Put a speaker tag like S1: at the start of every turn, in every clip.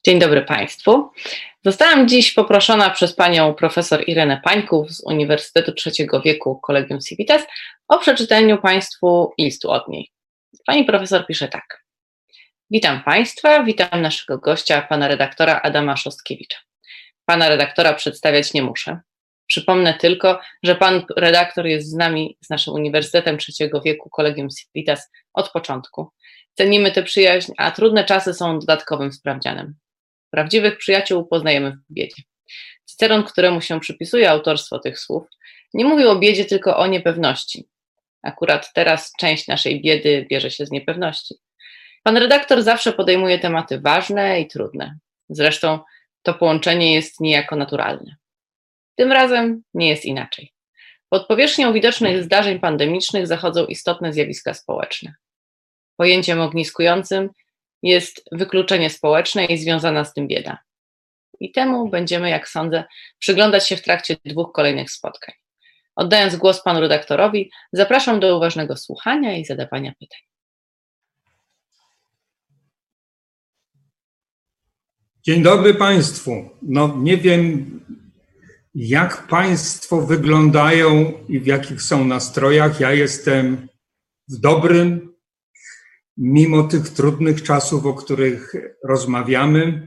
S1: Dzień dobry Państwu. Zostałam dziś poproszona przez panią profesor Irenę Pańków z Uniwersytetu Trzeciego Wieku Collegium Civitas o przeczytaniu Państwu listu od niej. Pani profesor pisze tak. Witam Państwa, witam naszego gościa, pana redaktora Adama Szostkiewicza. Pana redaktora przedstawiać nie muszę. Przypomnę tylko, że pan redaktor jest z nami, z naszym Uniwersytetem Trzeciego Wieku Collegium Civitas od początku. Cenimy tę przyjaźń, a trudne czasy są dodatkowym sprawdzianem. Prawdziwych przyjaciół poznajemy w biedzie. Cyceron, któremu się przypisuje autorstwo tych słów, nie mówił o biedzie, tylko o niepewności. Akurat teraz część naszej biedy bierze się z niepewności. Pan redaktor zawsze podejmuje tematy ważne i trudne. Zresztą to połączenie jest niejako naturalne. Tym razem nie jest inaczej. Pod powierzchnią widocznych zdarzeń pandemicznych zachodzą istotne zjawiska społeczne. Pojęciem ogniskującym jest wykluczenie społeczne i związana z tym bieda. I temu będziemy, jak sądzę, przyglądać się w trakcie 2 kolejnych spotkań. Oddając głos panu redaktorowi, zapraszam do uważnego słuchania i zadawania pytań.
S2: Dzień dobry Państwu. Nie wiem, jak Państwo wyglądają i w jakich są nastrojach. Ja jestem w dobrym, mimo tych trudnych czasów, o których rozmawiamy.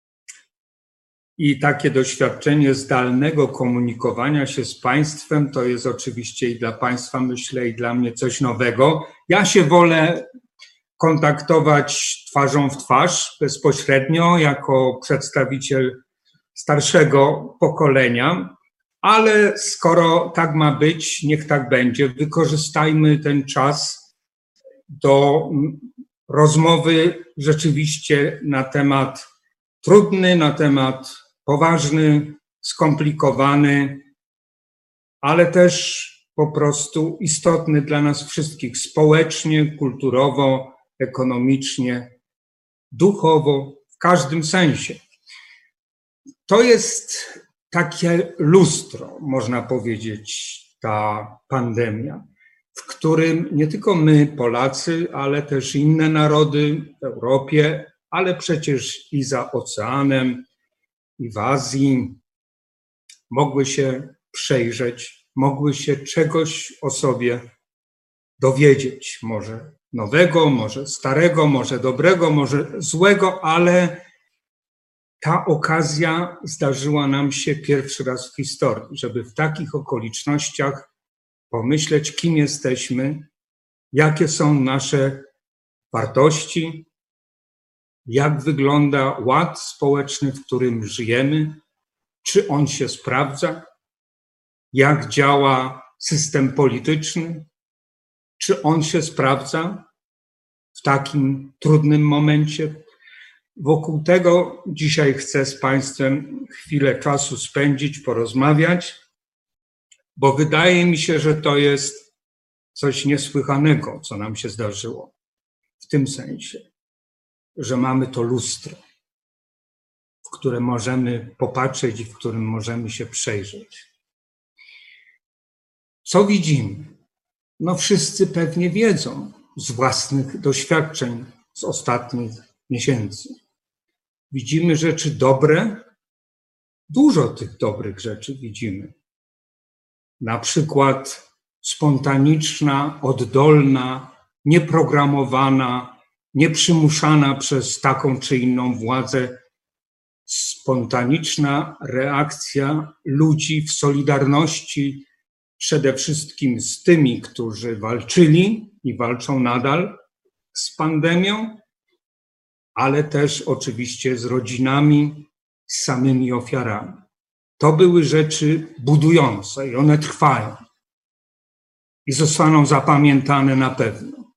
S2: I takie doświadczenie zdalnego komunikowania się z Państwem to jest oczywiście i dla Państwa, myślę, i dla mnie coś nowego. Ja się wolę kontaktować twarzą w twarz, bezpośrednio, jako przedstawiciel starszego pokolenia, ale skoro tak ma być, niech tak będzie. Wykorzystajmy ten czas do rozmowy rzeczywiście na temat trudny, na temat poważny, skomplikowany, ale też po prostu istotny dla nas wszystkich społecznie, kulturowo, ekonomicznie, duchowo, w każdym sensie. To jest takie lustro, można powiedzieć, ta pandemia, w którym nie tylko my, Polacy, ale też inne narody w Europie, ale przecież i za oceanem, i w Azji mogły się przejrzeć, mogły się czegoś o sobie dowiedzieć. Może nowego, może starego, może dobrego, może złego, ale ta okazja zdarzyła nam się pierwszy raz w historii, żeby w takich okolicznościach pomyśleć, kim jesteśmy, jakie są nasze wartości, jak wygląda ład społeczny, w którym żyjemy, czy on się sprawdza, jak działa system polityczny, czy on się sprawdza w takim trudnym momencie. Wokół tego dzisiaj chcę z Państwem chwilę czasu spędzić, porozmawiać, bo wydaje mi się, że to jest coś niesłychanego, co nam się zdarzyło. W tym sensie, że mamy to lustro, w które możemy popatrzeć i w którym możemy się przejrzeć. Co widzimy? Wszyscy pewnie wiedzą z własnych doświadczeń z ostatnich miesięcy. Widzimy rzeczy dobre, dużo tych dobrych rzeczy widzimy. Na przykład spontaniczna, oddolna, nieprogramowana, nieprzymuszana przez taką czy inną władzę, spontaniczna reakcja ludzi w solidarności przede wszystkim z tymi, którzy walczyli i walczą nadal z pandemią, ale też oczywiście z rodzinami, z samymi ofiarami. To były rzeczy budujące i one trwają i zostaną zapamiętane na pewno.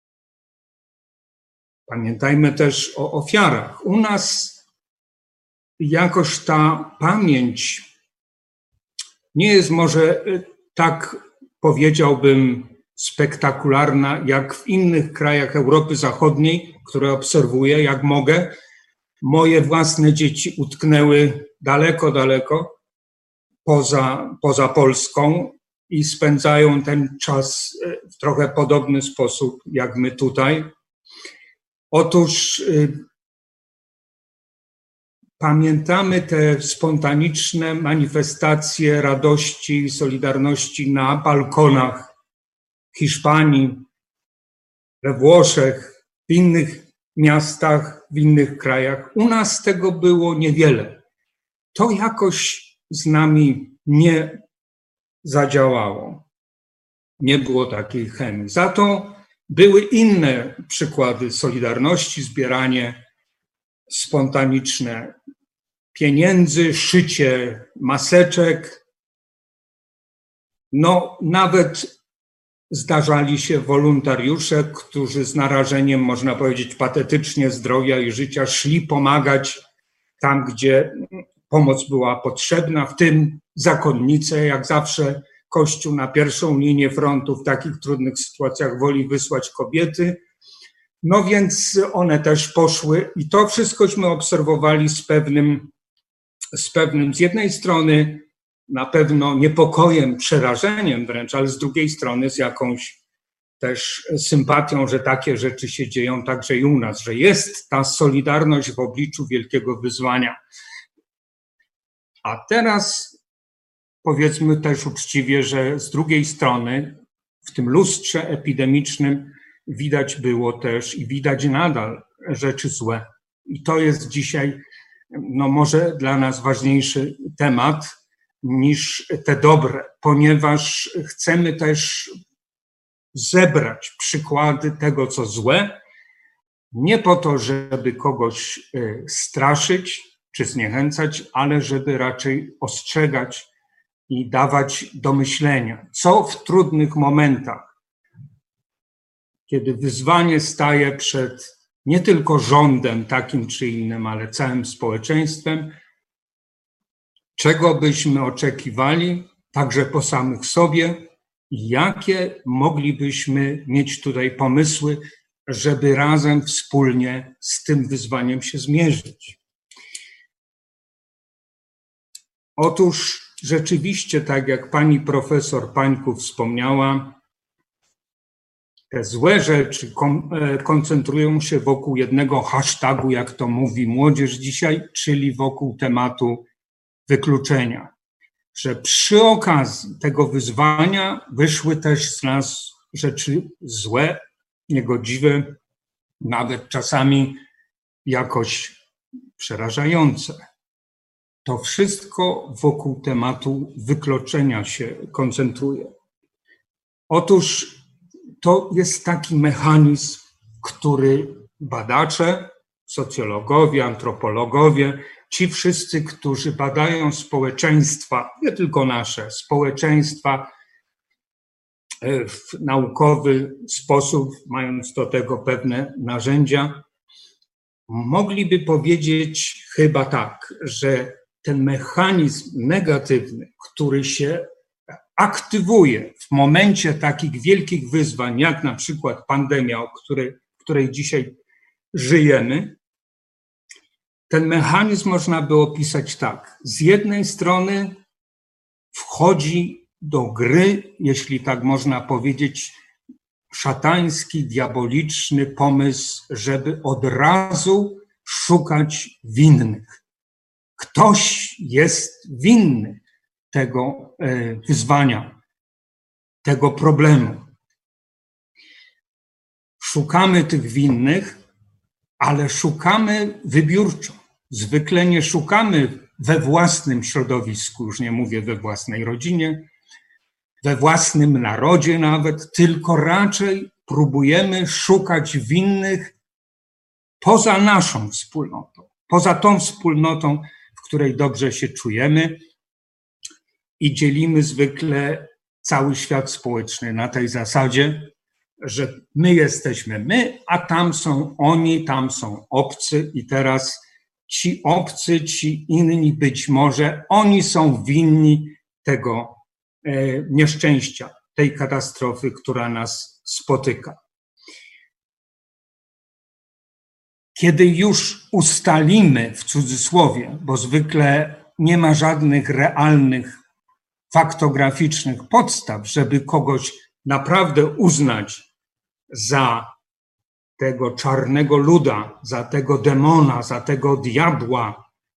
S2: Pamiętajmy też o ofiarach. U nas jakoś ta pamięć nie jest może tak, powiedziałbym, spektakularna jak w innych krajach Europy Zachodniej, które obserwuję, jak mogę. Moje własne dzieci utknęły daleko, daleko poza Polską i spędzają ten czas w trochę podobny sposób jak my tutaj. Otóż pamiętamy te spontaniczne manifestacje radości i solidarności na balkonach w Hiszpanii, we Włoszech, w innych miastach, w innych krajach. U nas tego było niewiele. To jakoś z nami nie zadziałało. Nie było takiej chemii. Za to były inne przykłady solidarności, zbieranie spontaniczne pieniędzy, szycie maseczek. No, nawet zdarzali się wolontariusze, którzy z narażeniem, można powiedzieć, patetycznie zdrowia i życia szli pomagać tam, gdzie pomoc była potrzebna, w tym zakonnice, jak zawsze Kościół na pierwszą linię frontu w takich trudnych sytuacjach woli wysłać kobiety. No więc one też poszły i to wszystkośmy obserwowali z pewnym z jednej strony na pewno niepokojem, przerażeniem wręcz, ale z drugiej strony z jakąś też sympatią, że takie rzeczy się dzieją także i u nas, że jest ta solidarność w obliczu wielkiego wyzwania. A teraz powiedzmy też uczciwie, że z drugiej strony w tym lustrze epidemicznym widać było też i widać nadal rzeczy złe. I to jest dzisiaj no może dla nas ważniejszy temat niż te dobre, ponieważ chcemy też zebrać przykłady tego, co złe, nie po to, żeby kogoś straszyć czy zniechęcać, ale żeby raczej ostrzegać i dawać do myślenia, co w trudnych momentach, kiedy wyzwanie staje przed nie tylko rządem takim czy innym, ale całym społeczeństwem, czego byśmy oczekiwali także po samych sobie i jakie moglibyśmy mieć tutaj pomysły, żeby razem wspólnie z tym wyzwaniem się zmierzyć. Otóż rzeczywiście, tak jak pani profesor Pańków wspomniała, te złe rzeczy koncentrują się wokół jednego hashtagu, jak to mówi młodzież dzisiaj, czyli wokół tematu wykluczenia. Że przy okazji tego wyzwania wyszły też z nas rzeczy złe, niegodziwe, nawet czasami jakoś przerażające. To wszystko wokół tematu wykluczenia się koncentruje. Otóż to jest taki mechanizm, który badacze, socjologowie, antropologowie, ci wszyscy, którzy badają społeczeństwa, nie tylko nasze, społeczeństwa w naukowy sposób, mając do tego pewne narzędzia, mogliby powiedzieć chyba tak, że ten mechanizm negatywny, który się aktywuje w momencie takich wielkich wyzwań, jak na przykład pandemia, w której dzisiaj żyjemy, ten mechanizm można by opisać tak. Z jednej strony wchodzi do gry, jeśli tak można powiedzieć, szatański, diaboliczny pomysł, żeby od razu szukać winnych. Ktoś jest winny tego wyzwania, tego problemu. Szukamy tych winnych, ale szukamy wybiórczo. Zwykle nie szukamy we własnym środowisku, już nie mówię we własnej rodzinie, we własnym narodzie nawet, tylko raczej próbujemy szukać winnych poza naszą wspólnotą, poza tą wspólnotą, w której dobrze się czujemy i dzielimy zwykle cały świat społeczny na tej zasadzie, że my jesteśmy my, a tam są oni, tam są obcy i teraz ci obcy, ci inni być może, oni są winni tego nieszczęścia, tej katastrofy, która nas spotyka. Kiedy już ustalimy, w cudzysłowie, bo zwykle nie ma żadnych realnych, faktograficznych podstaw, żeby kogoś naprawdę uznać za tego czarnego luda, za tego demona, za tego diabła,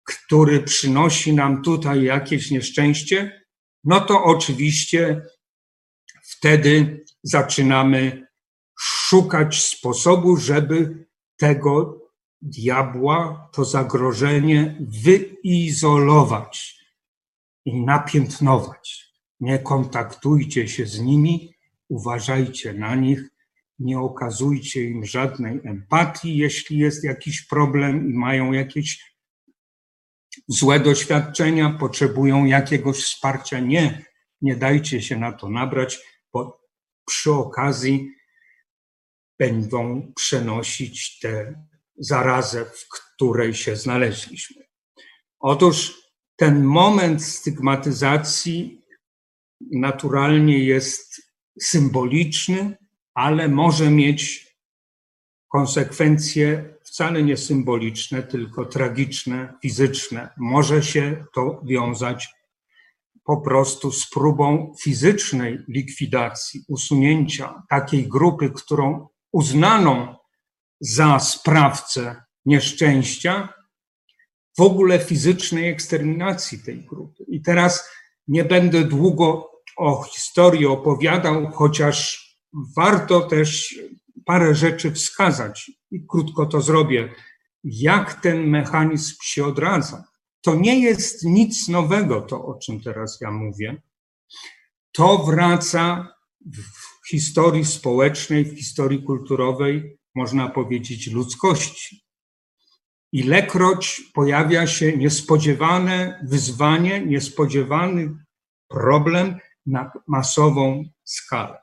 S2: który przynosi nam tutaj jakieś nieszczęście, no to oczywiście wtedy zaczynamy szukać sposobu, żeby tego diabła, to zagrożenie wyizolować i napiętnować. Nie kontaktujcie się z nimi, uważajcie na nich, nie okazujcie im żadnej empatii, jeśli jest jakiś problem i mają jakieś złe doświadczenia, potrzebują jakiegoś wsparcia. Nie dajcie się na to nabrać, bo przy okazji będą przenosić tę zarazę, w której się znaleźliśmy. Otóż ten moment stygmatyzacji naturalnie jest symboliczny, ale może mieć konsekwencje wcale nie symboliczne, tylko tragiczne, fizyczne. Może się to wiązać po prostu z próbą fizycznej likwidacji, usunięcia takiej grupy, którą uznano za sprawcę nieszczęścia, w ogóle fizycznej eksterminacji tej grupy. I teraz nie będę długo o historii opowiadał, chociaż warto też parę rzeczy wskazać i krótko to zrobię, jak ten mechanizm się odradza. To nie jest nic nowego, to o czym teraz ja mówię. To wraca w historii społecznej, w historii kulturowej, można powiedzieć, ludzkości. Ilekroć pojawia się niespodziewane wyzwanie, niespodziewany problem na masową skalę.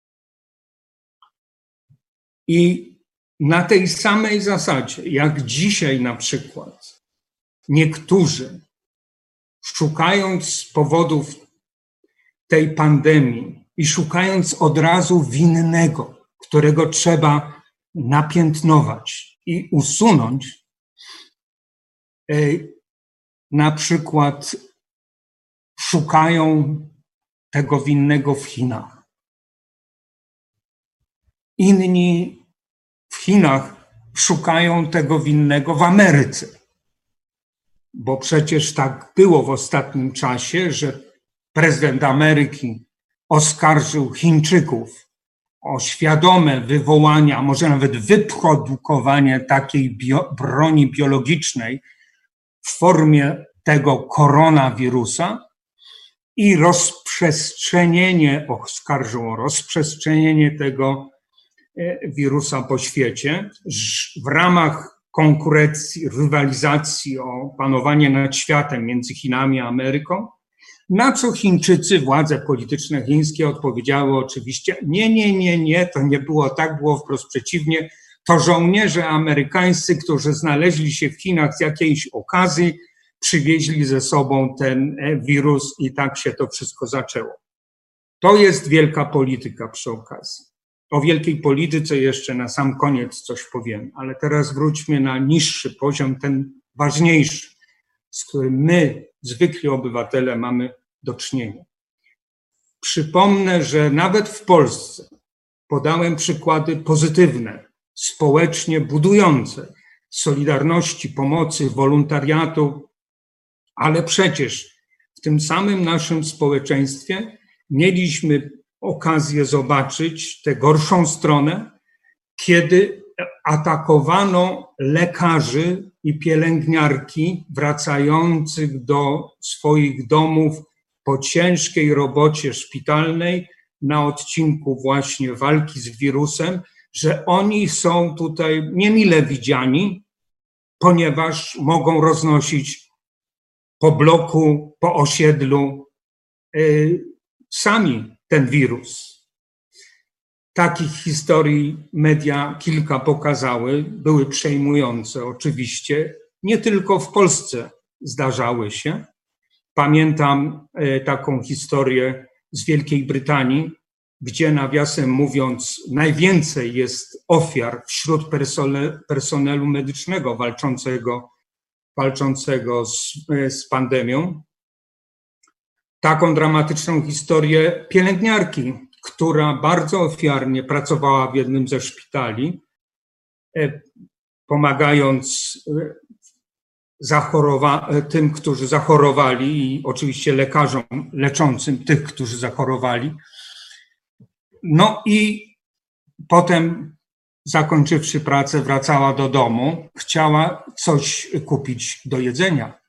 S2: I na tej samej zasadzie, jak dzisiaj na przykład niektórzy, szukając powodów tej pandemii i szukając od razu winnego, którego trzeba napiętnować i usunąć, na przykład szukają tego winnego w Chinach. Inni w Chinach szukają tego winnego w Ameryce. Bo przecież tak było w ostatnim czasie, że prezydent Ameryki oskarżył Chińczyków o świadome wywołanie, a może nawet wyprodukowanie takiej broni biologicznej w formie tego koronawirusa i oskarżył o rozprzestrzenienie tego wirusa po świecie w ramach konkurencji, rywalizacji o panowanie nad światem między Chinami a Ameryką, na co Chińczycy, władze polityczne chińskie odpowiedziały oczywiście nie, to nie było tak, było wprost przeciwnie. To żołnierze amerykańscy, którzy znaleźli się w Chinach z jakiejś okazji, przywieźli ze sobą ten wirus i tak się to wszystko zaczęło. To jest wielka polityka przy okazji. O wielkiej polityce jeszcze na sam koniec coś powiem, ale teraz wróćmy na niższy poziom, ten ważniejszy, z którym my, zwykli obywatele, mamy do czynienia. Przypomnę, że nawet w Polsce podałem przykłady pozytywne, społecznie budujące, solidarności, pomocy, wolontariatu, ale przecież w tym samym naszym społeczeństwie mieliśmy okazję zobaczyć tę gorszą stronę, kiedy atakowano lekarzy i pielęgniarki wracających do swoich domów po ciężkiej robocie szpitalnej na odcinku właśnie walki z wirusem, że oni są tutaj niemile widziani, ponieważ mogą roznosić po bloku, po osiedlu sami ten wirus. Takich historii media kilka pokazały, były przejmujące oczywiście, nie tylko w Polsce zdarzały się. Pamiętam taką historię z Wielkiej Brytanii, gdzie nawiasem mówiąc najwięcej jest ofiar wśród personelu medycznego walczącego z pandemią. Taką dramatyczną historię pielęgniarki, która bardzo ofiarnie pracowała w jednym ze szpitali, pomagając tym, którzy zachorowali i oczywiście lekarzom leczącym tych, którzy zachorowali. No i potem, zakończywszy pracę, wracała do domu, chciała coś kupić do jedzenia.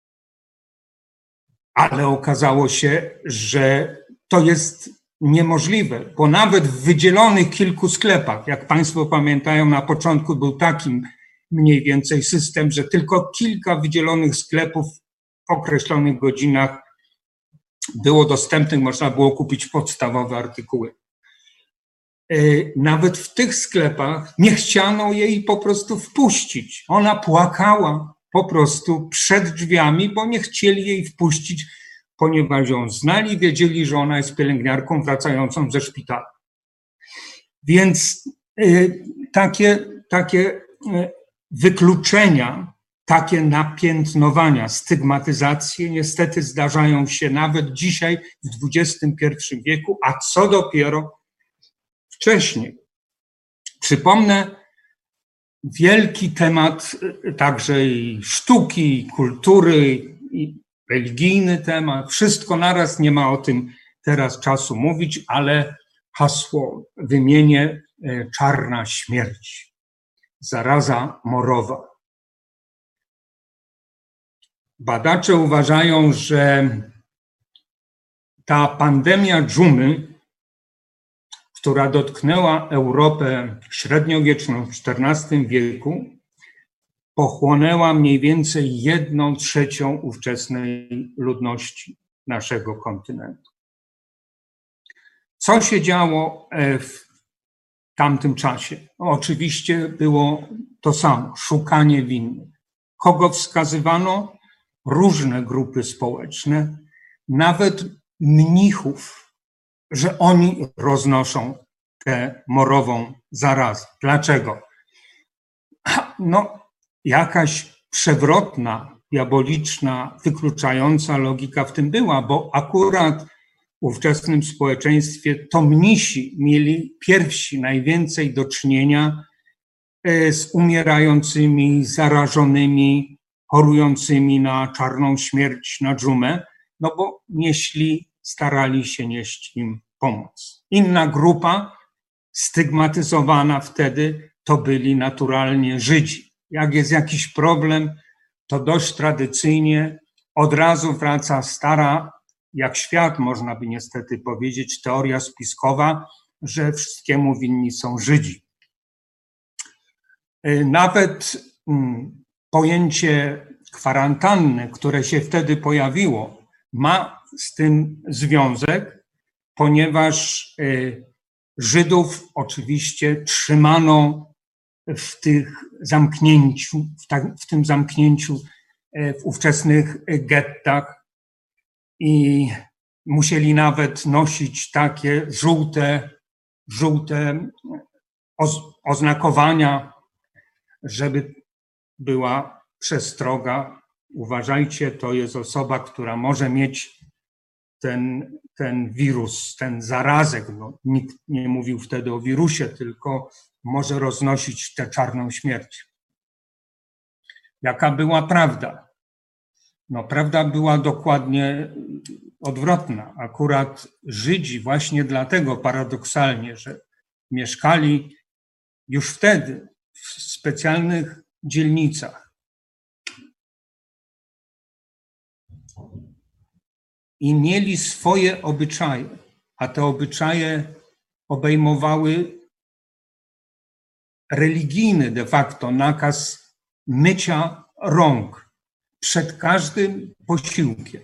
S2: Ale okazało się, że to jest niemożliwe, bo nawet w wydzielonych kilku sklepach, jak Państwo pamiętają, na początku był taki mniej więcej system, że tylko kilka wydzielonych sklepów w określonych godzinach było dostępnych, można było kupić podstawowe artykuły. Nawet w tych sklepach nie chciano jej po prostu wpuścić. Ona płakała po prostu przed drzwiami, bo nie chcieli jej wpuścić, ponieważ ją znali, wiedzieli, że ona jest pielęgniarką wracającą ze szpitala. Więc takie wykluczenia, takie napiętnowania, stygmatyzacje niestety zdarzają się nawet dzisiaj w XXI wieku, a co dopiero wcześniej. Przypomnę wielki temat także i sztuki, i kultury, i religijny temat. Wszystko naraz, nie ma o tym teraz czasu mówić, ale hasło wymienię: czarna śmierć, zaraza morowa. Badacze uważają, że ta pandemia dżumy, która dotknęła Europę średniowieczną w XIV wieku, pochłonęła mniej więcej 1/3 ówczesnej ludności naszego kontynentu. Co się działo w tamtym czasie? Oczywiście było to samo, szukanie winnych. Kogo wskazywano? Różne grupy społeczne, nawet mnichów, że oni roznoszą tę morową zarazę. Dlaczego? No, jakaś przewrotna, diaboliczna, wykluczająca logika w tym była, bo akurat w ówczesnym społeczeństwie to mnisi mieli pierwsi najwięcej do czynienia z umierającymi, zarażonymi, chorującymi na czarną śmierć, na dżumę, no bo starali się nieść im pomoc. Inna grupa stygmatyzowana wtedy to byli naturalnie Żydzi. Jak jest jakiś problem, to dość tradycyjnie od razu wraca stara, jak świat, można by niestety powiedzieć, teoria spiskowa, że wszystkiemu winni są Żydzi. Nawet pojęcie kwarantanny, które się wtedy pojawiło, ma z tym związek, ponieważ Żydów oczywiście trzymano w tym zamknięciu w ówczesnych gettach i musieli nawet nosić takie żółte oznakowania, żeby była przestroga. Uważajcie, to jest osoba, która może mieć ten wirus, ten zarazek. No, nikt nie mówił wtedy o wirusie, tylko może roznosić tę czarną śmierć. Jaka była prawda? No, prawda była dokładnie odwrotna. Akurat Żydzi właśnie dlatego paradoksalnie, że mieszkali już wtedy w specjalnych dzielnicach i mieli swoje obyczaje, a te obyczaje obejmowały religijny de facto nakaz mycia rąk przed każdym posiłkiem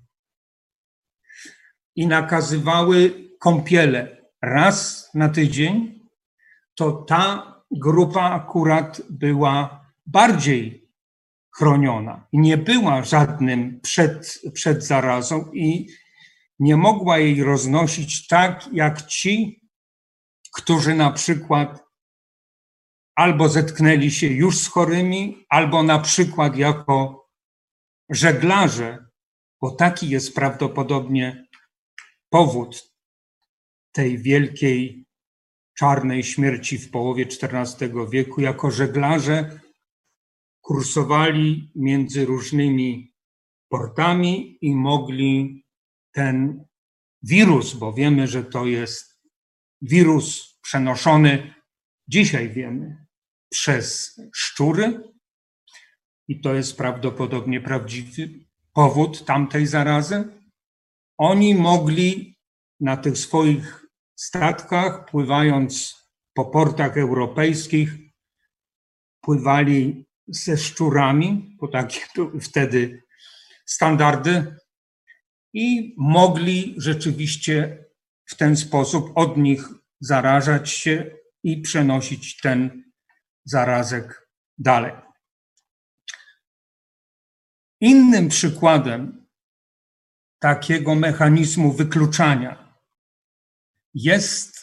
S2: i nakazywały kąpiele raz na tydzień, to ta grupa akurat była bardziej chroniona i nie była żadnym przed zarazą i nie mogła jej roznosić tak jak ci, którzy na przykład albo zetknęli się już z chorymi, albo na przykład jako żeglarze, bo taki jest prawdopodobnie powód tej wielkiej czarnej śmierci w połowie XIV wieku. Jako żeglarze kursowali między różnymi portami i mogli ten wirus, bo wiemy, że to jest wirus przenoszony, dzisiaj wiemy, przez szczury i to jest prawdopodobnie prawdziwy powód tamtej zarazy. Oni mogli na tych swoich statkach, pływając po portach europejskich, pływali ze szczurami, bo takie były wtedy standardy, i mogli rzeczywiście w ten sposób od nich zarażać się i przenosić ten zarazek dalej. Innym przykładem takiego mechanizmu wykluczania jest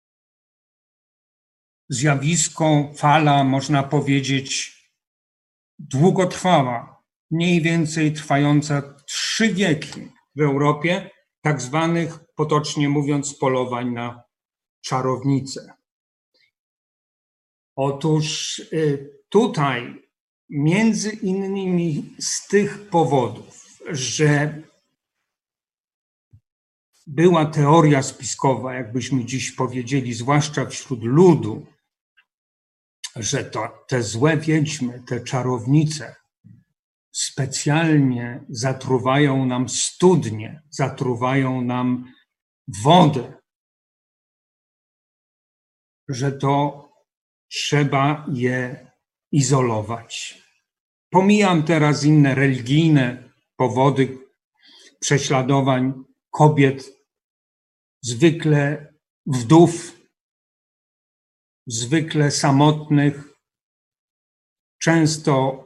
S2: zjawisko, fala, można powiedzieć, długotrwała, mniej więcej trwająca 3 wieki w Europie, tak zwanych, potocznie mówiąc, polowań na czarownice. Otóż tutaj między innymi z tych powodów, że była teoria spiskowa, jakbyśmy dziś powiedzieli, zwłaszcza wśród ludu, że te złe wiedźmy, te czarownice specjalnie zatruwają nam studnie, zatruwają nam wodę, że to trzeba je izolować. Pomijam teraz inne religijne powody prześladowań kobiet, zwykle wdów, zwykle samotnych, często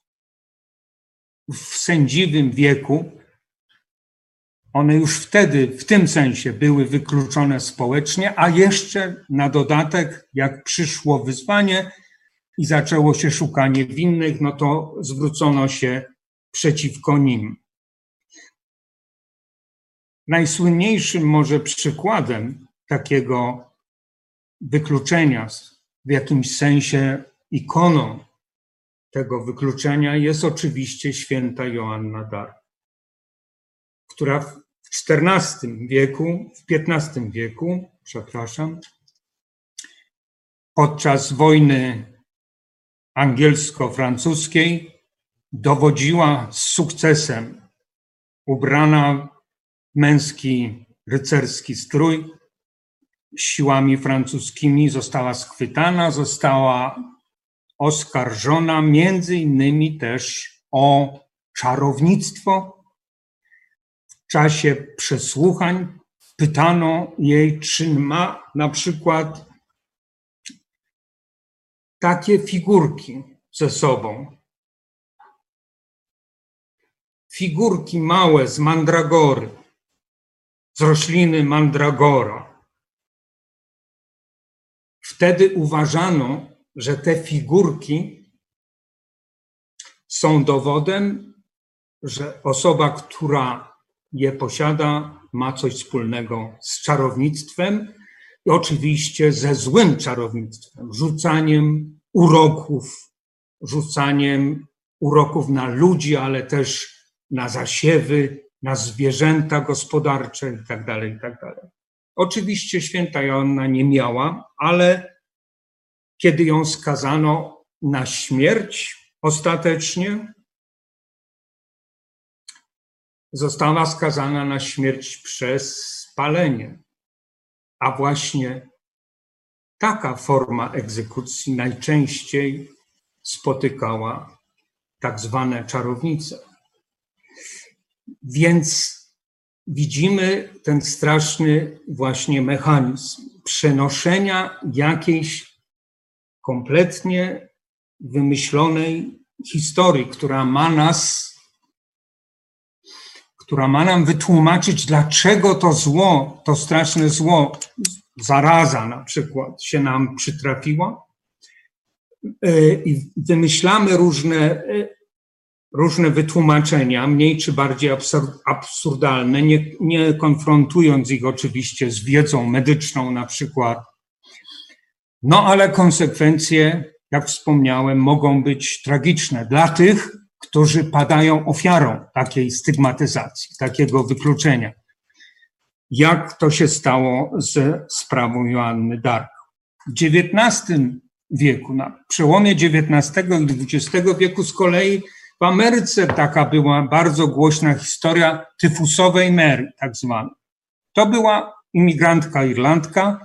S2: w sędziwym wieku. One już wtedy w tym sensie były wykluczone społecznie, a jeszcze na dodatek, jak przyszło wyzwanie i zaczęło się szukanie winnych, no to zwrócono się przeciwko nim. Najsłynniejszym może przykładem takiego wykluczenia, w jakimś sensie ikoną tego wykluczenia jest oczywiście święta Joanna d'Arc, która w XV wieku, podczas wojny angielsko-francuskiej dowodziła z sukcesem, ubrana w męski rycerski strój, siłami francuskimi została schwytana, została oskarżona między innymi też o czarownictwo. W czasie przesłuchań pytano jej, czy ma na przykład takie figurki ze sobą. Figurki małe z mandragory, z rośliny mandragora. Wtedy uważano, że te figurki są dowodem, że osoba, która je posiada, ma coś wspólnego z czarownictwem i oczywiście ze złym czarownictwem, rzucaniem uroków na ludzi, ale też na zasiewy, na zwierzęta gospodarcze itd., itd. Oczywiście święta Joanna nie miała, ale kiedy ją skazano na śmierć ostatecznie, została skazana na śmierć przez spalenie. A właśnie taka forma egzekucji najczęściej spotykała tak zwane czarownice. Więc widzimy ten straszny właśnie mechanizm przenoszenia jakiejś kompletnie wymyślonej historii, która ma nam wytłumaczyć, dlaczego to zło, to straszne zło, zaraza na przykład, się nam przytrafiła. I wymyślamy różne wytłumaczenia, mniej czy bardziej absurdalne, nie konfrontując ich oczywiście z wiedzą medyczną na przykład. No ale konsekwencje jak wspomniałem, mogą być tragiczne dla tych, którzy padają ofiarą takiej stygmatyzacji, takiego wykluczenia. Jak to się stało ze sprawą Joanny Dark. W XIX wieku, na przełomie XIX i XX wieku z kolei w Ameryce taka była bardzo głośna historia tyfusowej Mary, tak zwana. To była imigrantka Irlandka,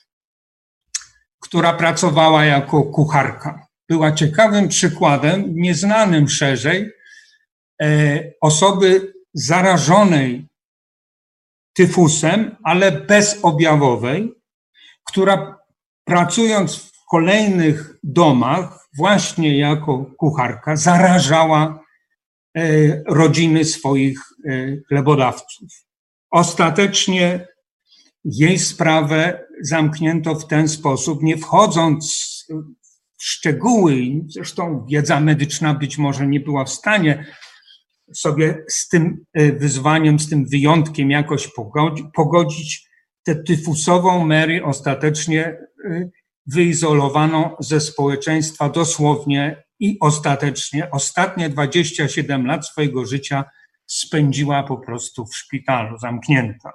S2: która pracowała jako kucharka. Była ciekawym przykładem, nieznanym szerzej, osoby zarażonej tyfusem, ale bezobjawowej, która pracując w kolejnych domach właśnie jako kucharka zarażała rodziny swoich chlebodawców. Ostatecznie jej sprawę zamknięto w ten sposób, nie wchodząc w szczegóły, zresztą wiedza medyczna być może nie była w stanie sobie z tym wyzwaniem, z tym wyjątkiem jakoś pogodzić. Tę tyfusową Mary ostatecznie wyizolowano ze społeczeństwa dosłownie i ostatecznie. Ostatnie 27 lat swojego życia spędziła po prostu w szpitalu, zamknięta.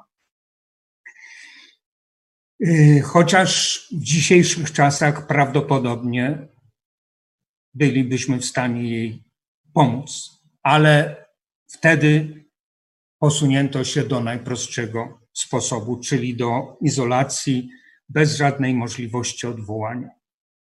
S2: Chociaż w dzisiejszych czasach prawdopodobnie bylibyśmy w stanie jej pomóc, ale wtedy posunięto się do najprostszego sposobu, czyli do izolacji bez żadnej możliwości odwołania.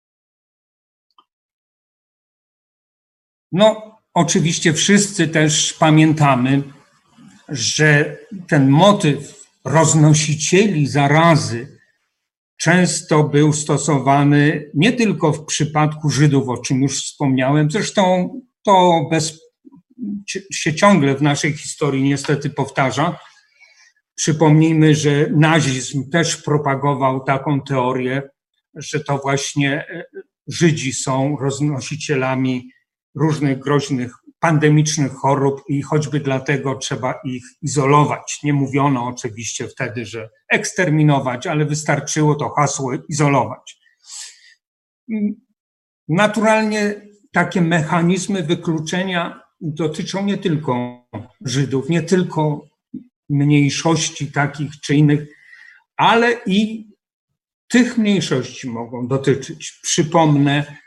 S2: No, oczywiście wszyscy też pamiętamy, że ten motyw roznosicieli zarazy często był stosowany nie tylko w przypadku Żydów, o czym już wspomniałem, zresztą to się ciągle w naszej historii niestety powtarza. Przypomnijmy, że nazizm też propagował taką teorię, że to właśnie Żydzi są roznosicielami różnych groźnych, pandemicznych chorób i choćby dlatego trzeba ich izolować. Nie mówiono oczywiście wtedy, że eksterminować, ale wystarczyło to hasło izolować. Naturalnie takie mechanizmy wykluczenia dotyczą nie tylko Żydów, nie tylko mniejszości takich czy innych, ale i tych mniejszości mogą dotyczyć. Przypomnę,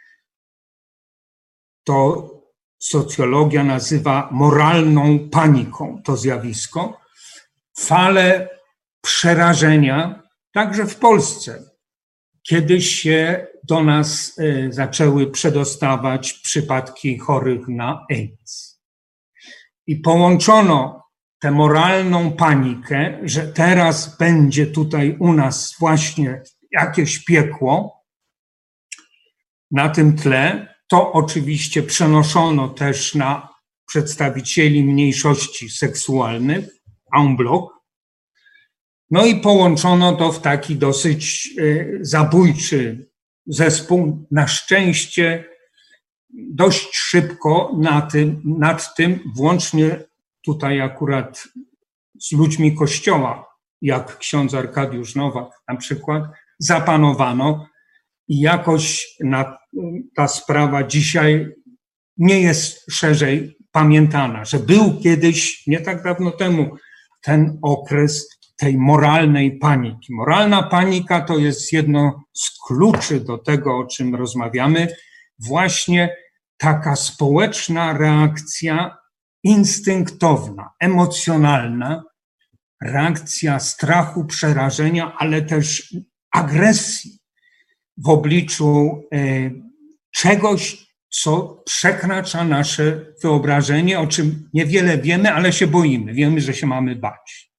S2: to socjologia nazywa moralną paniką to zjawisko, fale przerażenia także w Polsce. Kiedyś się do nas zaczęły przedostawać przypadki chorych na AIDS. I połączono tę moralną panikę, że teraz będzie tutaj u nas właśnie jakieś piekło. Na tym tle to oczywiście przenoszono też na przedstawicieli mniejszości seksualnych, en bloc. No i połączono to w taki dosyć zabójczy zespół. Na szczęście dość szybko nad tym, włącznie tutaj akurat z ludźmi Kościoła, jak ksiądz Arkadiusz Nowak na przykład, zapanowano i jakoś ta sprawa dzisiaj nie jest szerzej pamiętana, że był kiedyś, nie tak dawno temu, ten okres tej moralnej paniki. Moralna panika to jest jedno z kluczy do tego, o czym rozmawiamy, właśnie taka społeczna reakcja instynktowna, emocjonalna, reakcja strachu, przerażenia, ale też agresji w obliczu czegoś, co przekracza nasze wyobrażenie, o czym niewiele wiemy, ale się boimy. Wiemy, że się mamy bać.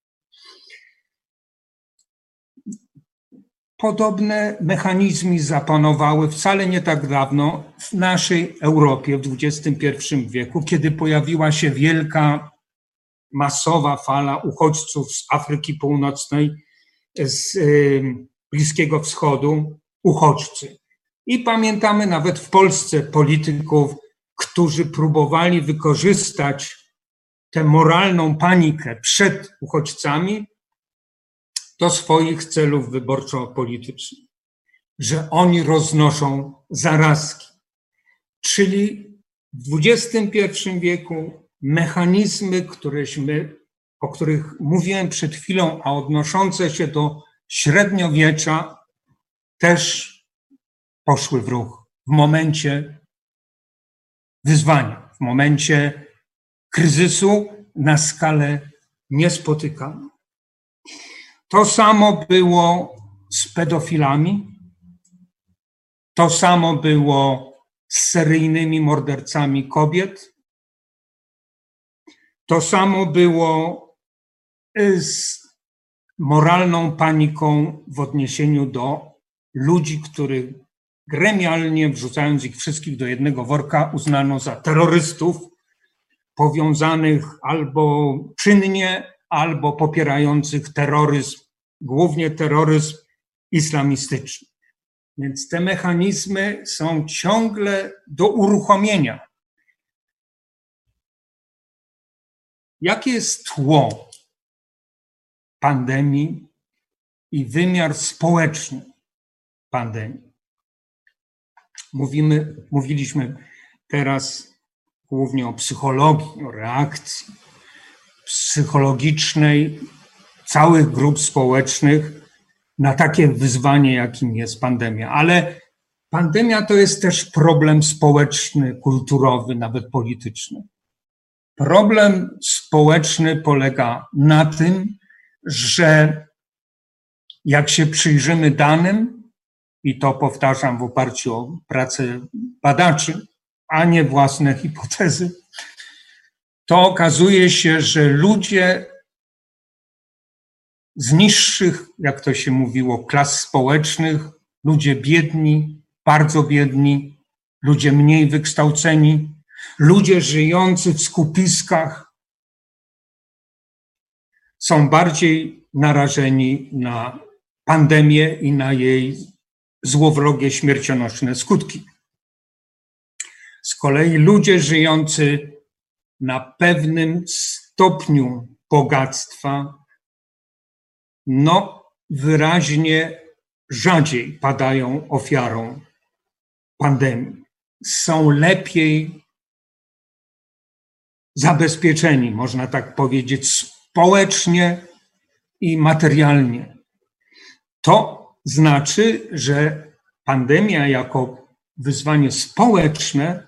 S2: Podobne mechanizmy zapanowały wcale nie tak dawno w naszej Europie w XXI wieku, kiedy pojawiła się wielka, masowa fala uchodźców z Afryki Północnej, z Bliskiego Wschodu, uchodźcy. I pamiętamy nawet w Polsce polityków, którzy próbowali wykorzystać tę moralną panikę przed uchodźcami do swoich celów wyborczo-politycznych, że oni roznoszą zarazki. Czyli w XXI wieku mechanizmy, o których mówiłem przed chwilą, a odnoszące się do średniowiecza, też poszły w ruch w momencie wyzwania, w momencie kryzysu na skalę niespotykaną. To samo było z pedofilami, to samo było z seryjnymi mordercami kobiet, to samo było z moralną paniką w odniesieniu do ludzi, których gremialnie, wrzucając ich wszystkich do jednego worka, uznano za terrorystów powiązanych albo czynnie, albo popierających terroryzm, głównie terroryzm islamistyczny. Więc te mechanizmy są ciągle do uruchomienia. Jakie jest tło pandemii i wymiar społeczny pandemii? Mówiliśmy teraz głównie o psychologii, o reakcji psychologicznej całych grup społecznych na takie wyzwanie, jakim jest pandemia. Ale pandemia to jest też problem społeczny, kulturowy, nawet polityczny. Problem społeczny polega na tym, że jak się przyjrzymy danym, i to powtarzam w oparciu o pracę badaczy, a nie własne hipotezy, to okazuje się, że ludzie z niższych, jak to się mówiło, klas społecznych, ludzie biedni, bardzo biedni, ludzie mniej wykształceni, ludzie żyjący w skupiskach są bardziej narażeni na pandemię i na jej złowrogie, śmiercionośne skutki. Z kolei ludzie żyjący na pewnym stopniu bogactwa, wyraźnie rzadziej padają ofiarą pandemii. Są lepiej zabezpieczeni, można tak powiedzieć, społecznie i materialnie. To znaczy, że pandemia jako wyzwanie społeczne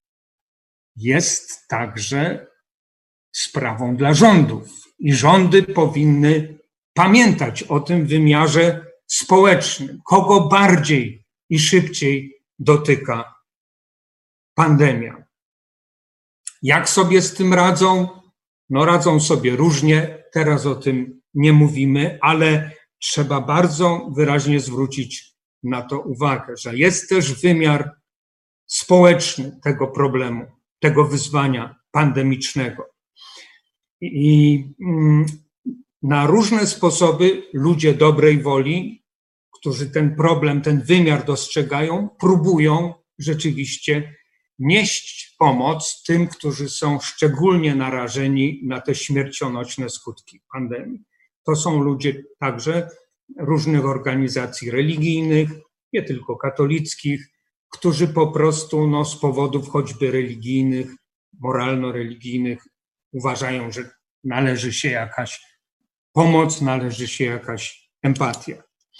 S2: jest także sprawą dla rządów i rządy powinny pamiętać o tym wymiarze społecznym, kogo bardziej i szybciej dotyka pandemia. Jak sobie z tym radzą? Radzą sobie różnie, teraz o tym nie mówimy, ale trzeba bardzo wyraźnie zwrócić na to uwagę, że jest też wymiar społeczny tego problemu, tego wyzwania pandemicznego. I na różne sposoby ludzie dobrej woli, którzy ten problem, ten wymiar dostrzegają, próbują rzeczywiście nieść pomoc tym, którzy są szczególnie narażeni na te śmiercionośne skutki pandemii. To są ludzie także różnych organizacji religijnych, nie tylko katolickich, którzy po prostu z powodów choćby religijnych, moralno-religijnych uważają, że należy się jakaś pomoc, należy się jakaś empatia.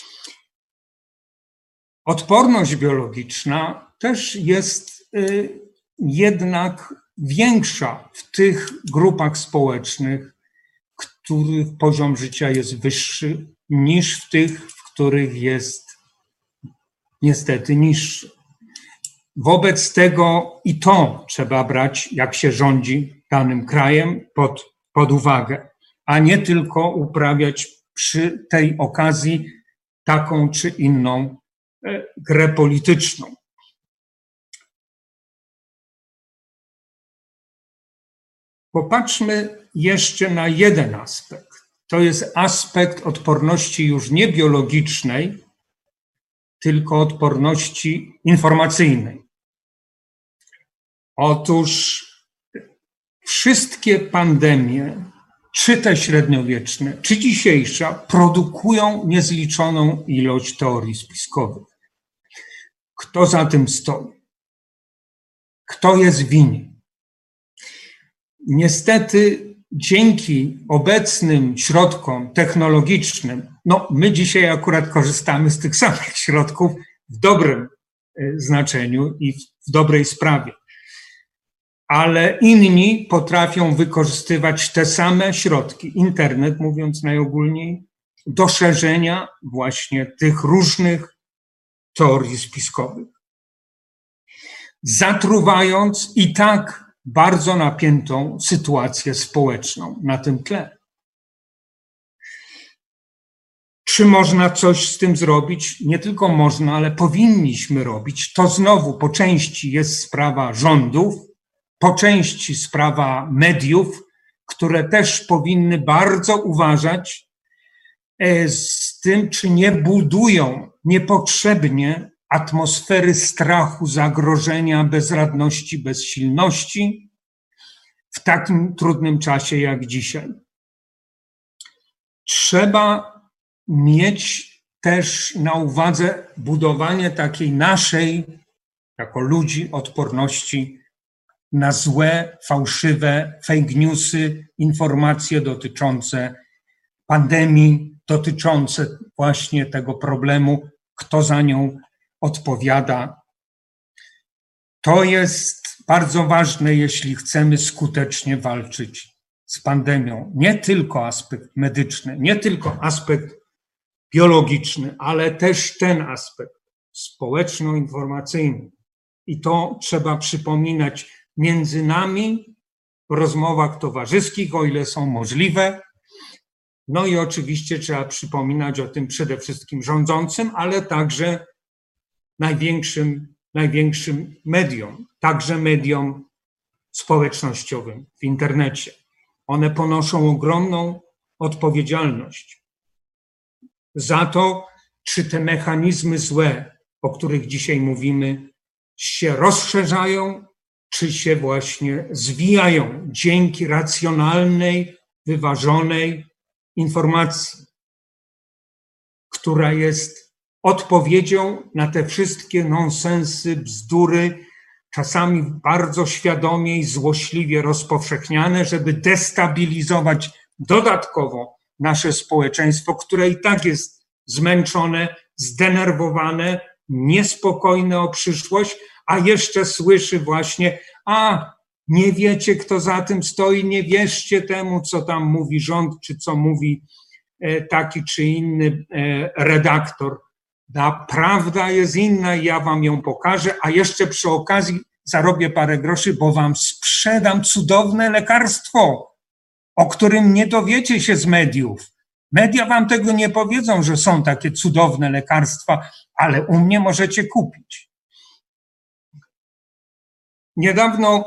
S2: Odporność biologiczna też jest jednak większa w tych grupach społecznych, których poziom życia jest wyższy, niż w tych, w których jest niestety niższy. Wobec tego i to trzeba brać, jak się rządzi danym krajem, pod uwagę, a nie tylko uprawiać przy tej okazji taką czy inną grę polityczną. Popatrzmy jeszcze na jeden aspekt. To jest aspekt odporności już nie biologicznej, tylko odporności informacyjnej. Otóż wszystkie pandemie, czy te średniowieczne, czy dzisiejsza, produkują niezliczoną ilość teorii spiskowych. Kto za tym stoi? kto jest winien. Niestety dzięki obecnym środkom technologicznym, my dzisiaj akurat korzystamy z tych samych środków w dobrym znaczeniu i w dobrej sprawie, ale inni potrafią wykorzystywać te same środki, internet mówiąc najogólniej, do szerzenia właśnie tych różnych teorii spiskowych, zatruwając i tak bardzo napiętą sytuację społeczną na tym tle. Czy można coś z tym zrobić? Nie tylko można, ale powinniśmy robić. To znowu po części jest sprawa rządów, po części sprawa mediów, które też powinny bardzo uważać z tym, czy nie budują niepotrzebnie atmosfery strachu, zagrożenia, bezradności, bezsilności w takim trudnym czasie jak dzisiaj. Trzeba mieć też na uwadze budowanie takiej naszej, jako ludzi, odporności na złe, fałszywe fake newsy, informacje dotyczące pandemii, dotyczące właśnie tego problemu, kto za nią odpowiada. To jest bardzo ważne, jeśli chcemy skutecznie walczyć z pandemią. Nie tylko aspekt medyczny, nie tylko aspekt biologiczny, ale też ten aspekt społeczno-informacyjny. I to trzeba przypominać między nami w rozmowach towarzyskich, o ile są możliwe. I oczywiście trzeba przypominać o tym przede wszystkim rządzącym, ale także największym mediom, także mediom społecznościowym w internecie. One ponoszą ogromną odpowiedzialność za to, czy te mechanizmy złe, o których dzisiaj mówimy, się rozszerzają, czy się właśnie zwijają dzięki racjonalnej, wyważonej informacji, która jest odpowiedzią na te wszystkie nonsensy, bzdury, czasami bardzo świadomie i złośliwie rozpowszechniane, żeby destabilizować dodatkowo nasze społeczeństwo, które i tak jest zmęczone, zdenerwowane, niespokojne o przyszłość, a jeszcze słyszy właśnie, nie wiecie, kto za tym stoi, nie wierzcie temu, co tam mówi rząd, czy co mówi taki czy inny redaktor. Prawda jest inna i ja wam ją pokażę, a jeszcze przy okazji zarobię parę groszy, bo wam sprzedam cudowne lekarstwo, o którym nie dowiecie się z mediów. Media wam tego nie powiedzą, że są takie cudowne lekarstwa, ale u mnie możecie kupić. Niedawno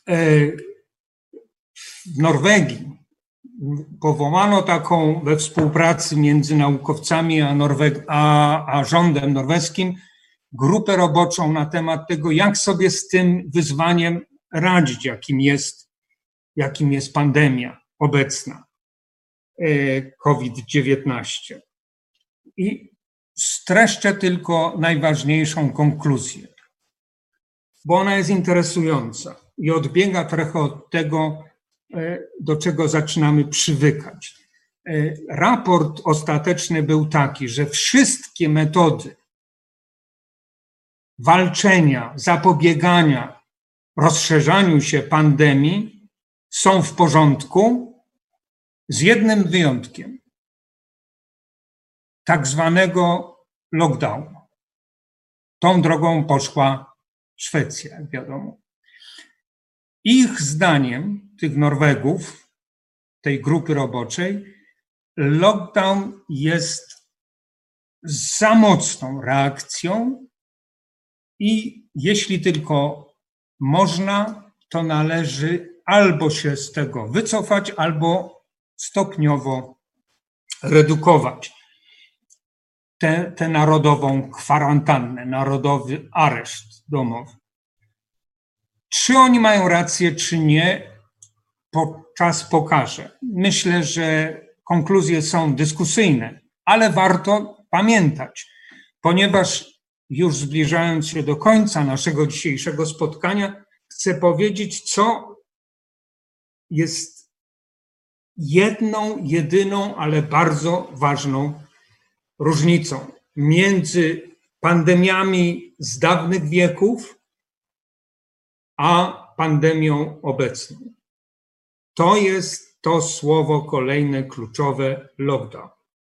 S2: w Norwegii powołano taką we współpracy między naukowcami a rządem norweskim grupę roboczą na temat tego, jak sobie z tym wyzwaniem radzić, jakim jest pandemia obecna COVID-19. I streszczę tylko najważniejszą konkluzję, bo ona jest interesująca i odbiega trochę od tego, do czego zaczynamy przywykać. Raport ostateczny był taki, że wszystkie metody walczenia, zapobiegania rozszerzaniu się pandemii są w porządku, z jednym wyjątkiem. Tak zwanego lockdownu. Tą drogą poszła Szwecja, jak wiadomo. Ich zdaniem, tych Norwegów, tej grupy roboczej, lockdown jest za mocną reakcją i jeśli tylko można, to należy albo się z tego wycofać, albo stopniowo redukować tę narodową kwarantannę, narodowy areszt domowy. Czy oni mają rację, czy nie, czas pokaże. Myślę, że konkluzje są dyskusyjne, ale warto pamiętać, ponieważ już zbliżając się do końca naszego dzisiejszego spotkania, chcę powiedzieć, co jest jedną, jedyną, ale bardzo ważną różnicą między pandemiami z dawnych wieków a pandemią obecną. To jest to słowo kolejne kluczowe: lockdown.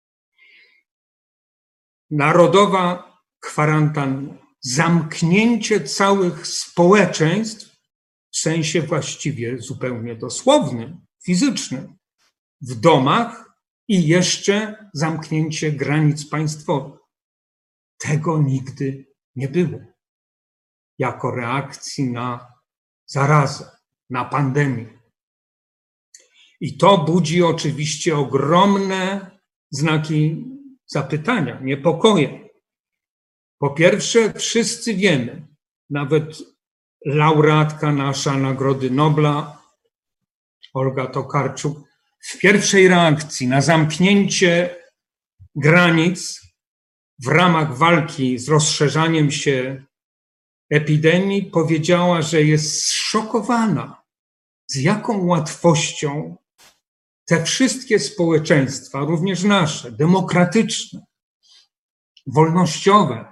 S2: Narodowa kwarantanna, zamknięcie całych społeczeństw w sensie właściwie zupełnie dosłownym, fizycznym, w domach i jeszcze zamknięcie granic państwowych. Tego nigdy nie było jako reakcji na zarazę, na pandemię. I to budzi oczywiście ogromne znaki zapytania, niepokoje. Po pierwsze, wszyscy wiemy, nawet laureatka nasza Nagrody Nobla, Olga Tokarczuk, w pierwszej reakcji na zamknięcie granic w ramach walki z rozszerzaniem się epidemii powiedziała, że jest zszokowana, z jaką łatwością te wszystkie społeczeństwa, również nasze, demokratyczne, wolnościowe,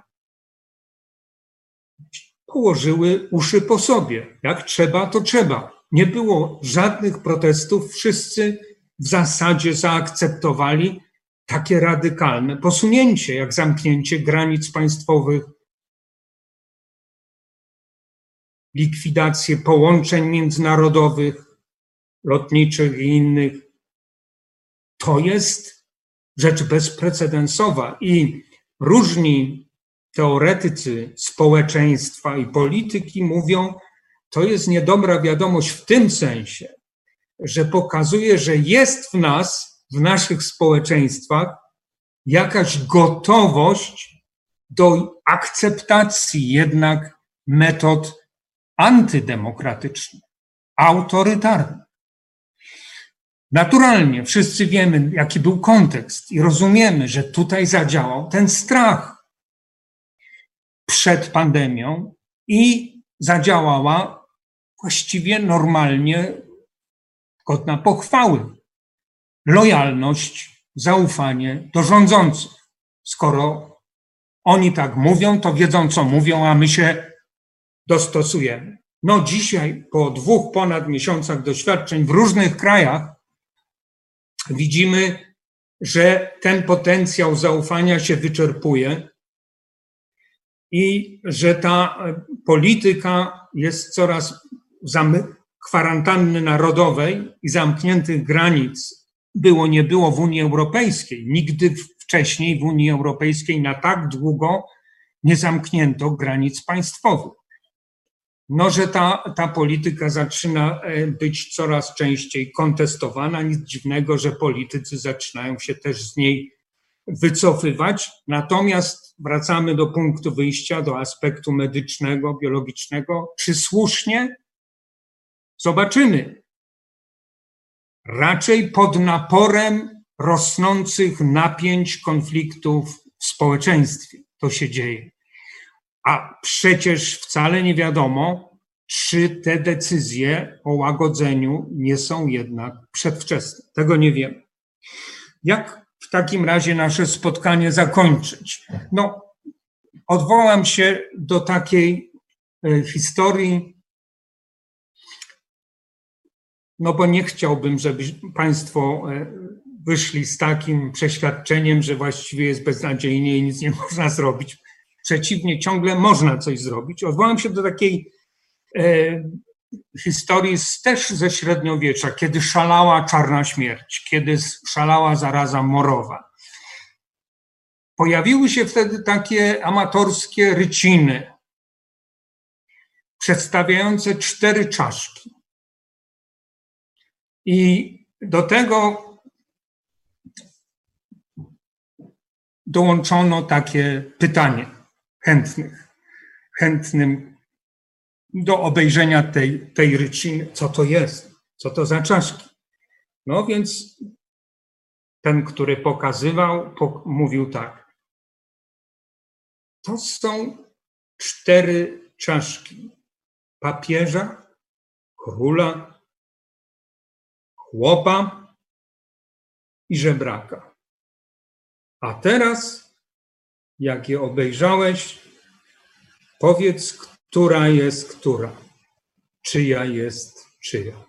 S2: położyły uszy po sobie. Jak trzeba, to trzeba. Nie było żadnych protestów, wszyscy w zasadzie zaakceptowali takie radykalne posunięcie, jak zamknięcie granic państwowych, likwidację połączeń międzynarodowych, lotniczych i innych. To jest rzecz bezprecedensowa i różni teoretycy społeczeństwa i polityki mówią, to jest niedobra wiadomość w tym sensie, że pokazuje, że jest w nas, w naszych społeczeństwach jakaś gotowość do akceptacji jednak metod antydemokratycznych, autorytarnych. Naturalnie wszyscy wiemy, jaki był kontekst i rozumiemy, że tutaj zadziałał ten strach przed pandemią i zadziałała właściwie normalnie, godna pochwały, lojalność, zaufanie do rządzących. Skoro oni tak mówią, to wiedzą, co mówią, a my się dostosujemy. No dzisiaj, po ponad 2 miesiącach doświadczeń w różnych krajach, widzimy, że ten potencjał zaufania się wyczerpuje i że ta polityka jest coraz kwarantanny narodowej i zamkniętych granic nie było w Unii Europejskiej. Nigdy wcześniej w Unii Europejskiej na tak długo nie zamknięto granic państwowych. No, że ta polityka zaczyna być coraz częściej kontestowana. Nic dziwnego, że politycy zaczynają się też z niej wycofywać. Natomiast wracamy do punktu wyjścia, do aspektu medycznego, biologicznego. Czy słusznie? Zobaczymy. Raczej pod naporem rosnących napięć, konfliktów w społeczeństwie to się dzieje. A przecież wcale nie wiadomo, czy te decyzje o łagodzeniu nie są jednak przedwczesne. Tego nie wiemy. Jak w takim razie nasze spotkanie zakończyć? No, odwołam się do takiej historii, no bo nie chciałbym, żeby Państwo wyszli z takim przeświadczeniem, że właściwie jest beznadziejnie i nic nie można zrobić. Przeciwnie, ciągle można coś zrobić. Odwołam się do takiej historii też ze średniowiecza, kiedy szalała czarna śmierć, kiedy szalała zaraza morowa. Pojawiły się wtedy takie amatorskie ryciny przedstawiające 4 czaszki. I do tego dołączono takie pytanie chętnym do obejrzenia tej ryciny. Co to jest? Co to za czaszki? No więc ten, który pokazywał, mówił tak. To są 4 czaszki papieża, króla, chłopa i żebraka. A teraz, jak je obejrzałeś, powiedz, która jest która, czyja jest czyja.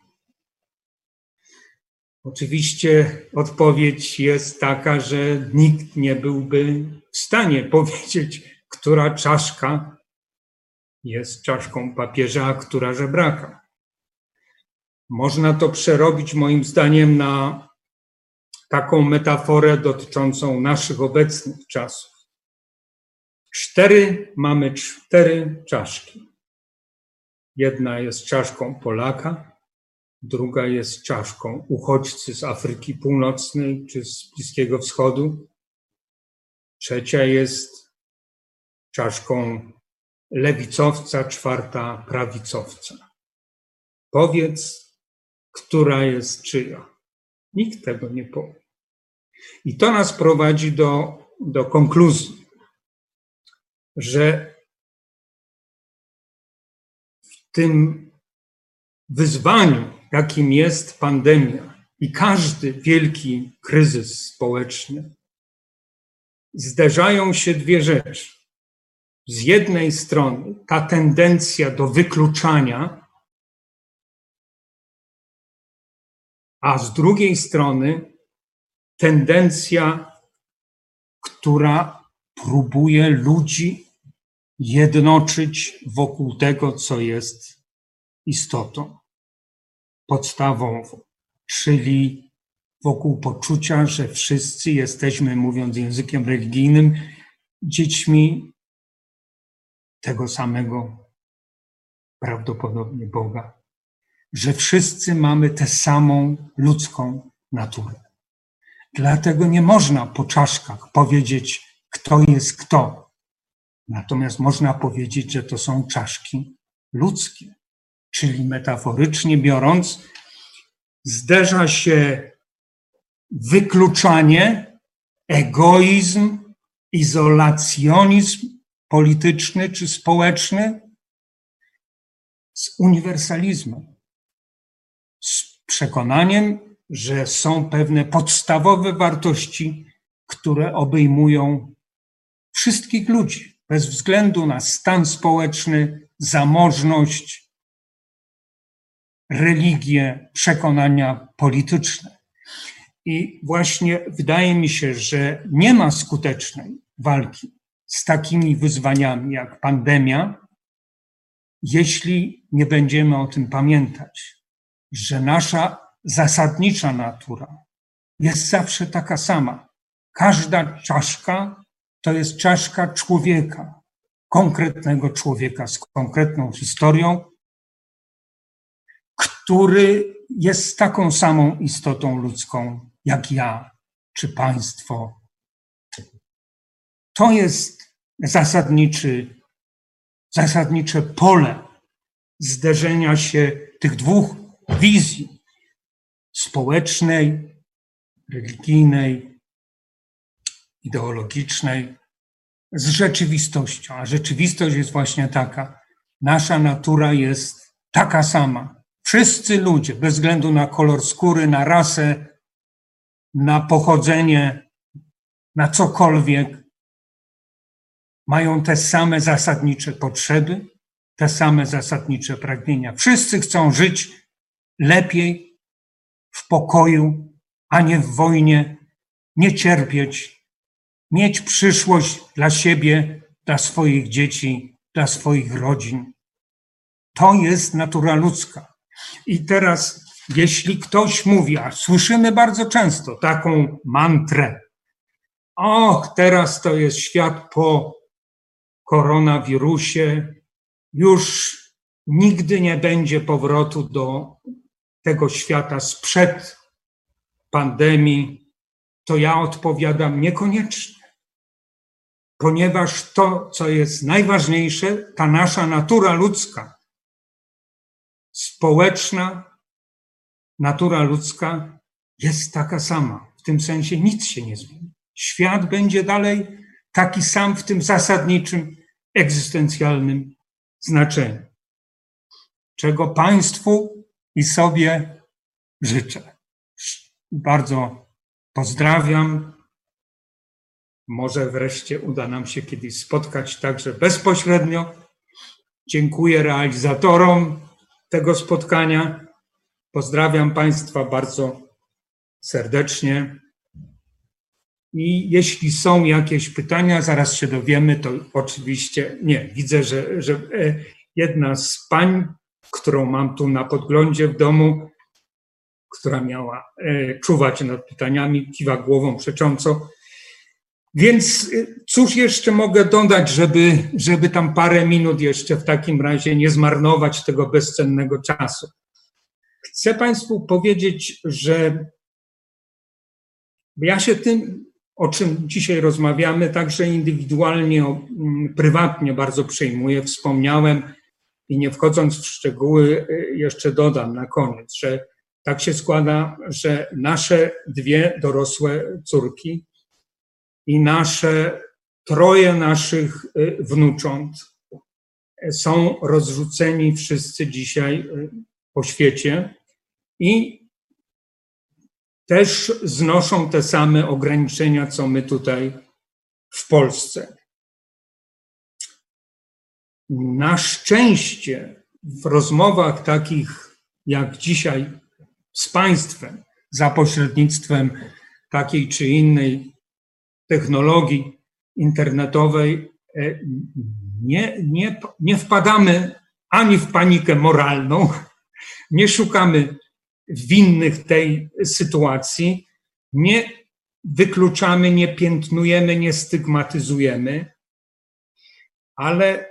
S2: Oczywiście odpowiedź jest taka, że nikt nie byłby w stanie powiedzieć, która czaszka jest czaszką papieża, a która żebraka. Można to przerobić moim zdaniem na taką metaforę dotyczącą naszych obecnych czasów. Mamy cztery czaszki. Jedna jest czaszką Polaka, druga jest czaszką uchodźcy z Afryki Północnej czy z Bliskiego Wschodu. Trzecia jest czaszką lewicowca, czwarta prawicowca. Powiedz, która jest czyja. Nikt tego nie powie. I to nas prowadzi do konkluzji, że w tym wyzwaniu, jakim jest pandemia i każdy wielki kryzys społeczny, zderzają się dwie rzeczy. Z jednej strony ta tendencja do wykluczania, a z drugiej strony tendencja, która próbuje ludzi jednoczyć wokół tego, co jest istotą podstawową, czyli wokół poczucia, że wszyscy jesteśmy, mówiąc językiem religijnym, dziećmi tego samego prawdopodobnie Boga, że wszyscy mamy tę samą ludzką naturę. Dlatego nie można po czaszkach powiedzieć, kto jest kto. Natomiast można powiedzieć, że to są czaszki ludzkie. Czyli metaforycznie biorąc, zderza się wykluczanie, egoizm, izolacjonizm polityczny czy społeczny z uniwersalizmem, z przekonaniem, że są pewne podstawowe wartości, które obejmują wszystkich ludzi, bez względu na stan społeczny, zamożność, religię, przekonania polityczne. I właśnie wydaje mi się, że nie ma skutecznej walki z takimi wyzwaniami jak pandemia, jeśli nie będziemy o tym pamiętać, że nasza zasadnicza natura jest zawsze taka sama. Każda czaszka to jest czaszka człowieka, konkretnego człowieka z konkretną historią, który jest taką samą istotą ludzką jak ja czy państwo. To jest zasadnicze pole zderzenia się tych dwóch wizji społecznej, religijnej, ideologicznej z rzeczywistością. A rzeczywistość jest właśnie taka. Nasza natura jest taka sama. Wszyscy ludzie, bez względu na kolor skóry, na rasę, na pochodzenie, na cokolwiek, mają te same zasadnicze potrzeby, te same zasadnicze pragnienia. Wszyscy chcą żyć lepiej, w pokoju, a nie w wojnie, nie cierpieć, mieć przyszłość dla siebie, dla swoich dzieci, dla swoich rodzin. To jest natura ludzka. I teraz, jeśli ktoś mówi, a słyszymy bardzo często taką mantrę, teraz to jest świat po koronawirusie, już nigdy nie będzie powrotu do tego świata sprzed pandemii, to ja odpowiadam niekoniecznie. Ponieważ to, co jest najważniejsze, ta nasza natura ludzka, społeczna natura ludzka jest taka sama. W tym sensie nic się nie zmieni. Świat będzie dalej taki sam w tym zasadniczym, egzystencjalnym znaczeniu. Czego państwu i sobie życzę. Bardzo pozdrawiam. Może wreszcie uda nam się kiedyś spotkać także bezpośrednio. Dziękuję realizatorom tego spotkania. Pozdrawiam Państwa bardzo serdecznie. I jeśli są jakieś pytania, zaraz się dowiemy, to oczywiście nie. Widzę, że jedna z pań, którą mam tu na podglądzie w domu, która miała czuwać nad pytaniami, kiwa głową przecząco. Więc cóż jeszcze mogę dodać, żeby tam parę minut jeszcze w takim razie nie zmarnować tego bezcennego czasu. Chcę Państwu powiedzieć, że ja się tym, o czym dzisiaj rozmawiamy, także indywidualnie, prywatnie bardzo przejmuję. Wspomniałem i nie wchodząc w szczegóły jeszcze dodam na koniec, że tak się składa, że nasze 2 dorosłe córki i troje naszych wnucząt są rozrzuceni wszyscy dzisiaj po świecie i też znoszą te same ograniczenia, co my tutaj w Polsce. Na szczęście w rozmowach takich jak dzisiaj z Państwem, za pośrednictwem takiej czy innej technologii internetowej, nie wpadamy ani w panikę moralną, nie szukamy winnych tej sytuacji, nie wykluczamy, nie piętnujemy, nie stygmatyzujemy, ale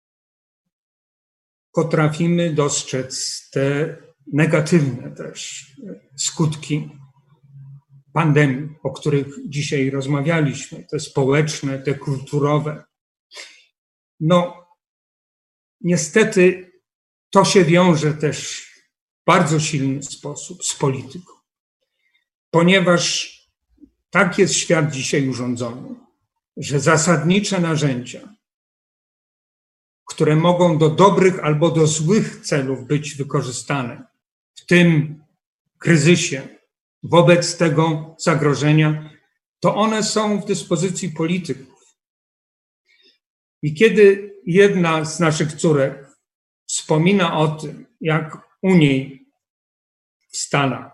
S2: potrafimy dostrzec te negatywne też skutki pandemii, o których dzisiaj rozmawialiśmy, te społeczne, te kulturowe. No, niestety to się wiąże też w bardzo silny sposób z polityką, ponieważ tak jest świat dzisiaj urządzony, że zasadnicze narzędzia, które mogą do dobrych albo do złych celów być wykorzystane w tym kryzysie, wobec tego zagrożenia, to one są w dyspozycji polityków. I kiedy jedna z naszych córek wspomina o tym, jak u niej w Stanach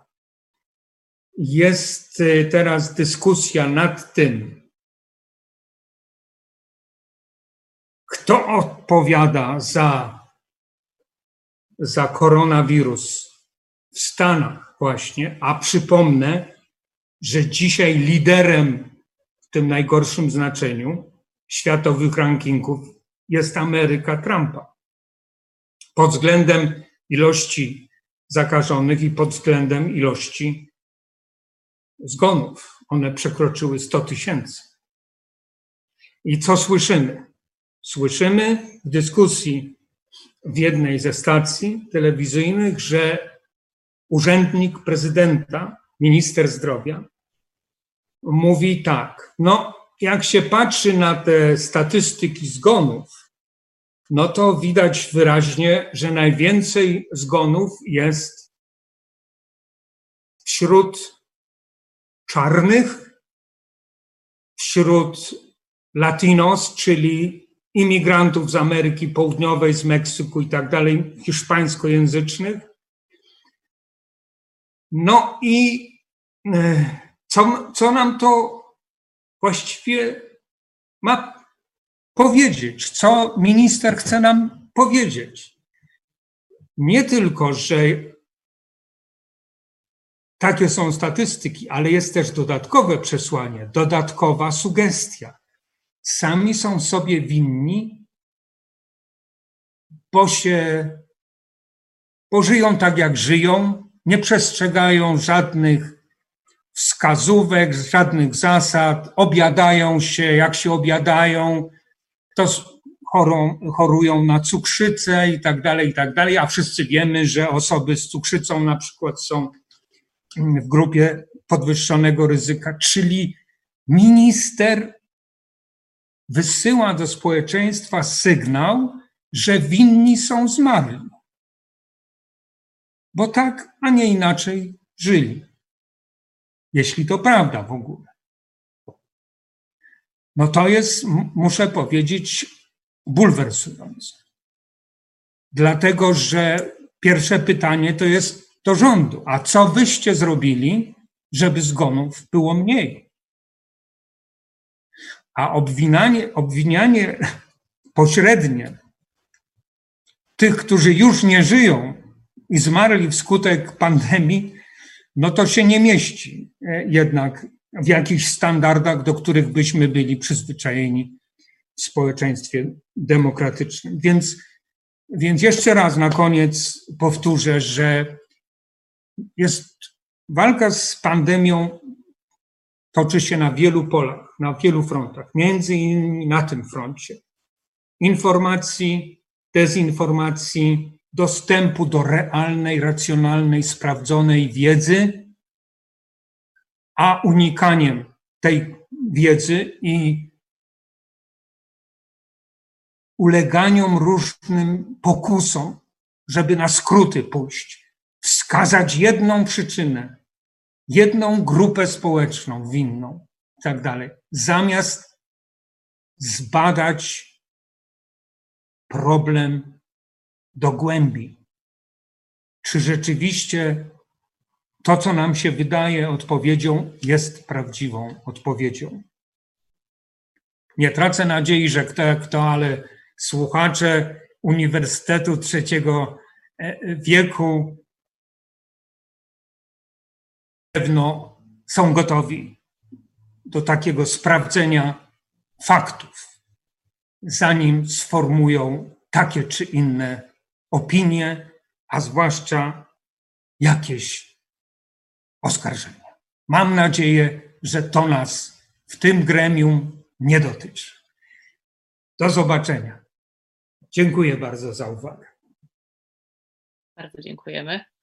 S2: jest teraz dyskusja nad tym, kto odpowiada za koronawirus w Stanach właśnie, a przypomnę, że dzisiaj liderem w tym najgorszym znaczeniu światowych rankingów jest Ameryka Trumpa. Pod względem ilości zakażonych i pod względem ilości zgonów. One przekroczyły 100 000. I co słyszymy? Słyszymy w dyskusji w jednej ze stacji telewizyjnych, że urzędnik prezydenta, minister zdrowia, mówi tak, no jak się patrzy na te statystyki zgonów, no to widać wyraźnie, że najwięcej zgonów jest wśród czarnych, wśród Latinos, czyli imigrantów z Ameryki Południowej, z Meksyku i tak dalej, hiszpańskojęzycznych. No i co nam to właściwie ma powiedzieć? Co minister chce nam powiedzieć? Nie tylko, że takie są statystyki, ale jest też dodatkowe przesłanie, dodatkowa sugestia. Sami są sobie winni, bo żyją tak, jak żyją, nie przestrzegają żadnych wskazówek, żadnych zasad, obiadają się, jak się obiadają, to chorują na cukrzycę i tak dalej, a wszyscy wiemy, że osoby z cukrzycą na przykład są w grupie podwyższonego ryzyka, czyli minister wysyła do społeczeństwa sygnał, że winni są zmarli. bo tak, a nie inaczej żyli. Jeśli to prawda w ogóle. No to jest, muszę powiedzieć, bulwersujące. Dlatego, że pierwsze pytanie to jest do rządu. A co wyście zrobili, żeby zgonów było mniej? A obwinianie pośrednie tych, którzy już nie żyją i zmarli wskutek pandemii, no to się nie mieści jednak w jakichś standardach, do których byśmy byli przyzwyczajeni w społeczeństwie demokratycznym. Więc jeszcze raz na koniec powtórzę, że walka z pandemią toczy się na wielu polach, na wielu frontach, między innymi na tym froncie. Informacji, dezinformacji, dostępu do realnej, racjonalnej, sprawdzonej wiedzy, a unikaniem tej wiedzy i uleganiom różnym pokusom, żeby na skróty pójść, wskazać jedną przyczynę, jedną grupę społeczną winną i tak dalej, zamiast zbadać problem do głębi. Czy rzeczywiście to, co nam się wydaje odpowiedzią, jest prawdziwą odpowiedzią. Nie tracę nadziei, że kto jak kto, ale słuchacze Uniwersytetu Trzeciego Wieku pewno są gotowi do takiego sprawdzenia faktów, zanim sformułują takie czy inne opinie, a zwłaszcza jakieś oskarżenia. Mam nadzieję, że to nas w tym gremium nie dotyczy. Do zobaczenia. Dziękuję bardzo za uwagę.
S1: Bardzo dziękujemy.